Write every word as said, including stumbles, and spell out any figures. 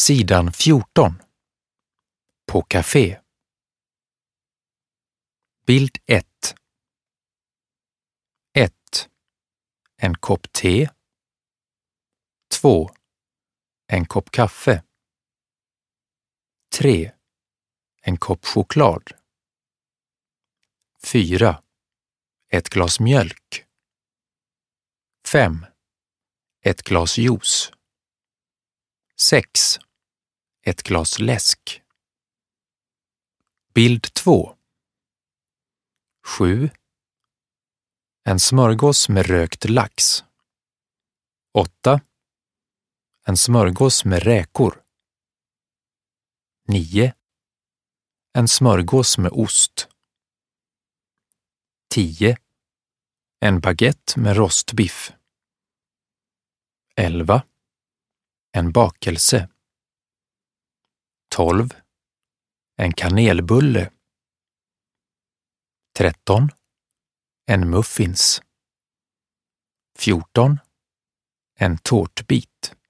Sidan fjorton. På café. Bild ett. ett. En kopp te. två. En kopp kaffe. tre. En kopp choklad. fyra. Ett glas mjölk. fem. Ett glas juice. sex. Ett glas läsk. Bild två. sju. En smörgås med rökt lax. åtta. En smörgås med räkor. nio. En smörgås med ost. tio. En baguette med rostbiff. elva. En bakelse. tolv. En kanelbulle. tretton. En muffins. fjorton. En tårtbit.